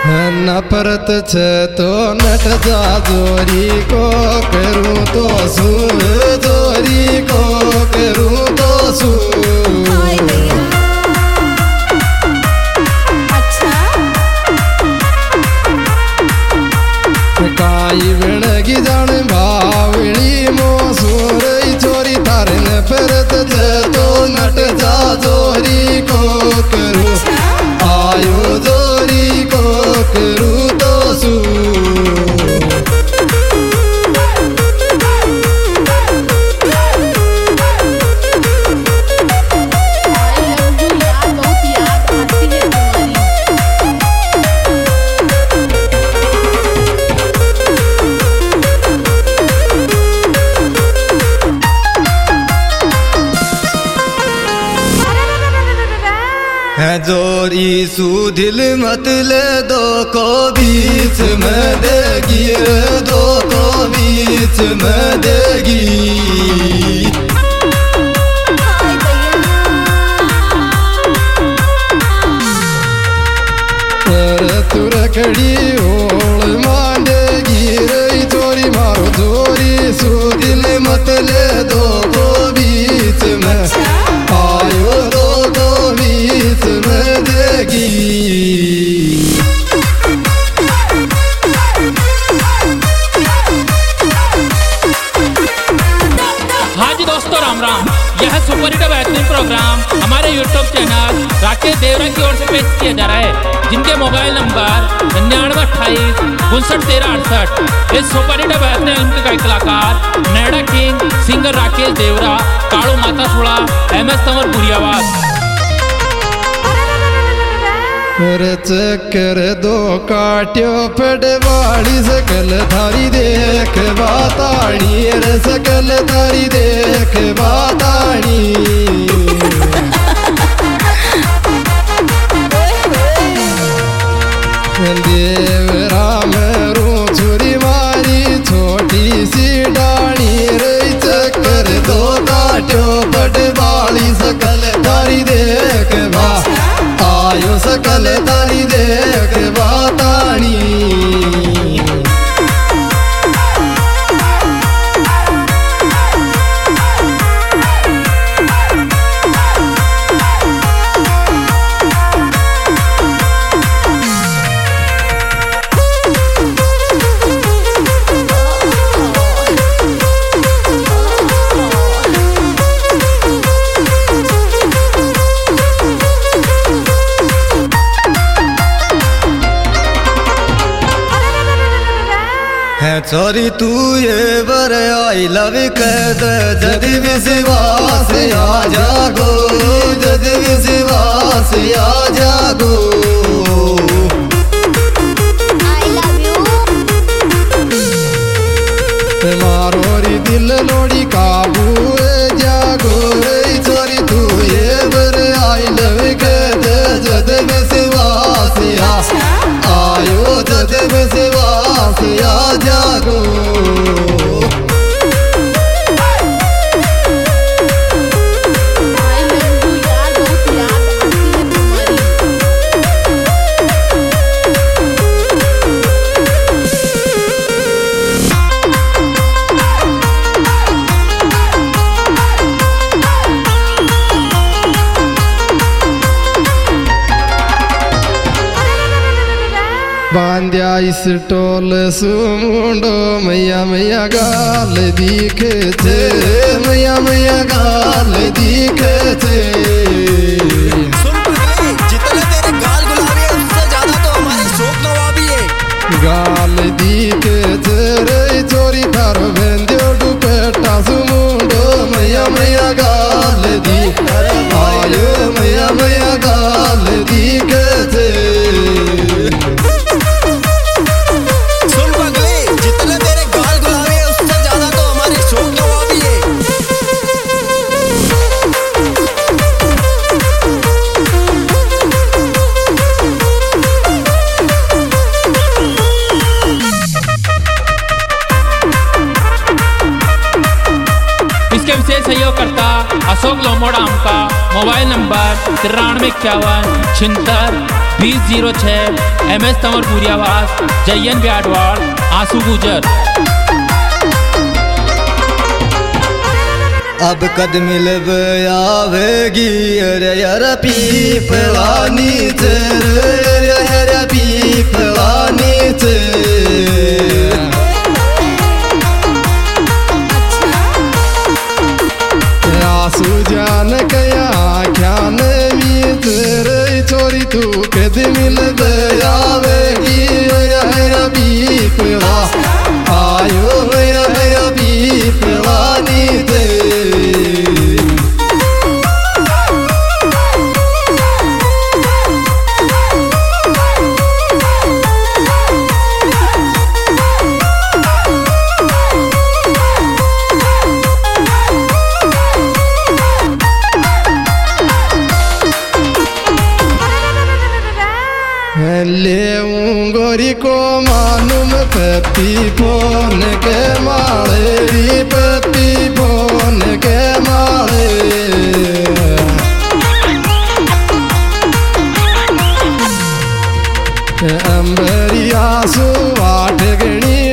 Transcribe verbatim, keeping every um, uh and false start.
नफरत छे तो नट जा जोरी को करूं तो सू जोरी को करूं तो सू अच्छा काई बिणगी जान भावड़ी मो सूरई चोरी तारे नफरत छे तो नट जा जोरी को करूं आयो जोरी को करूं तो सू है जोरी सू दिल मत ले दो को बीच में देगी दो को बीच में देगी तू रखड़ी ओल मांडेगी रही चोरी मारो जोरी सू दिल मत ले दो को बीच में आयो दो को बीच में देगी। हाँ जी दोस्तों, राम राम। यह सुपर हिट बेहतरीन प्रोग्राम हमारे यूट्यूब चैनल राकेश देवरा की ओर से पेश किया जा रहा है, जिनके मोबाइल नंबर निन्यानवे अट्ठाईस उनसठ तेरह अड़सठ। इस सुपर हिट बेहतरीन फिल्म के कलाकार नैडा किंग, सिंगर राकेश देवरा, काड़ू माता सुड़ा, एम एस तंवर पूरी आवाज। मेरे चक्कर दो काट्यो पड़वाड़ी सकल थारी देख बाताड़ी रे सकल थारी देख बाताड़ी देव राम रू छुरी मारी छोटी सी डाणी रे चक्कर दो काट्यो पड़वाड़ी सकल थारी देख बा आयो सकल तारी देख बाताणी है चोरी तू ये बर आई लव कद जद विश्वास आ जागो जद विश्वास आ जागो आई लव यू मारो री दिल लोड़ी काबू जागो रे चोरी तू ये बर आई लव कद जद विश्वास आ आयो जद विश्वास आ जागो बांध्या इस टोल सुमुंडो मैया मैया गाल दिखे थे मैया मैया गाल दिखे थे। जितने तेरे गाल गुलाबी है उससे ज्यादा तो हमारे शोक नवाबी है। गाल दिखे थे रे चोरी थारो बेंदियो दुपट्टा सुमुंडो मैया मैया गाल दी आयो मैया मैया गाल दिखे थे। अशोक लोमोड़ा का मोबाइल नंबर तिरानवे इक्यावन छिहत्तर बीस जीरो छः। एम एस तंवरपुरी आवास जयन ब्याडवाड़ आंसू गुजर। अब कद मिलब आवेगी अरे यार पीपलानी तेरे यार पीपलानी तेरे आंसू जान कया ख्यान भी तेरे चोरी तू कद मिलब आवेगी यार पीपला आयो यार पीपलानी तेरे। ले गोरी को मालूम पति फोन के माले री पति फोन के माले अंबरिया सुवाट गणी